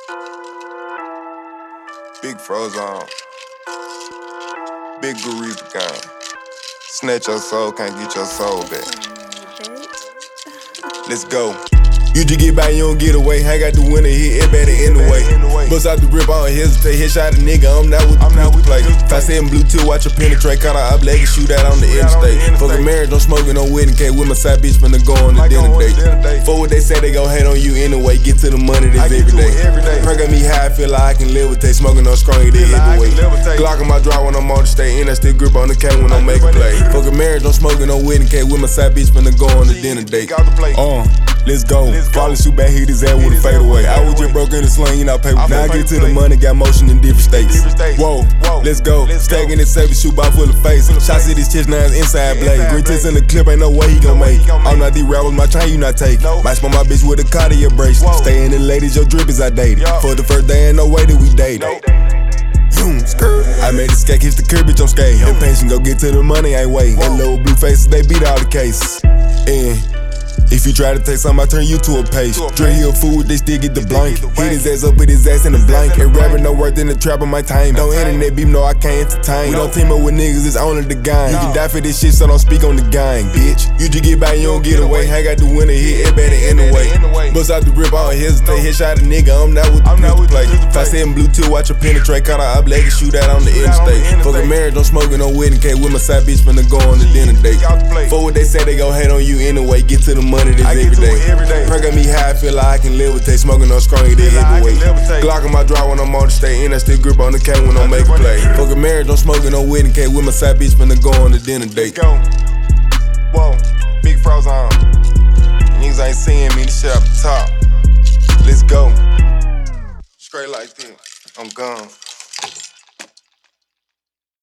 Big Frozone, Big Burrito gang. Snatch your soul, can't get your soul back. Let's go. You just get by, you don't get away. Hang out the winner, hit everybody in the way. Bust out the grip, I don't hesitate. Headshot a nigga, I'm not with the play. 5-7 Bluetooth, watch her penetrate. Caught her up leg and shoot out on the interstate. Fuck a marriage, don't smoking no wedding cake. With my side bitch, finna go on the dinner date. For what they say, they gon' hate on you anyway. Get to the money, this every day. Perk at me high, I feel like I can levitate. Smoking on strong, they heavyweight. Glock in my draw when I'm on the state. And I still grip on the K when I make a play. Fuck a marriage, don't smoking no wedding cake. With my side bitch, finna go on the dinner date. Let's go. Falling shoot back, hit his ass with a fadeaway. I was just broke in the sling, you know, pay with. Now I get to the money, got motion in different states. Whoa, let's go. Stacking this 7 shoot by full of face. Shots at his chest, now it's inside blade. Green tits in the clip, ain't no way he gon' make. I'm not these rappers, my chain you not take. Might smoke my bitch with a Cartier bracelet. Stay in the ladies, your drip is outdated. For the first day, ain't no way that we dated. I made a skate, hit the curb, bitch, I'm skating. Impatient, go get to the money, ain't waiting. That little blue faces, they beat all the cases. If you try to take something, I turn you to a paste. Dre he a fool, they still get the blank. Hit his ass up with his ass in the blank. And rapping no worth in the trap on my time. Don't internet beef, no, I can't entertain. We don't team up with niggas, it's only the gang. You can die for this shit, so don't speak on the gang, bitch. You just get by, you don't get away. Hang out the winner, hit everybody in the way. Bust out the grip, I don't hesitate. Headshot a nigga, I'm not with the play. 5-7 Bluetooth, watch her penetrate. Caught her up leg and shoot out on the interstate. Fuck a marriage, don't smoking no wedding cake. With my side bitch, finna go on the dinner date. For what they say, they gon' hate on you anyway. Get to the money, this every day. Perk at me high, I feel like I can levitate. Smoking on strong, they heavyweight. Glock in my draw when I'm on the state. And I still grip on the K when I make a play. Fuck a marriage, don't smoking no wedding cake. With my side bitch, finna go on the dinner date. Whoa, Big Frozone. Niggas ain't seeing me, this shit up the top. Let's go. Straight like this, I'm gone.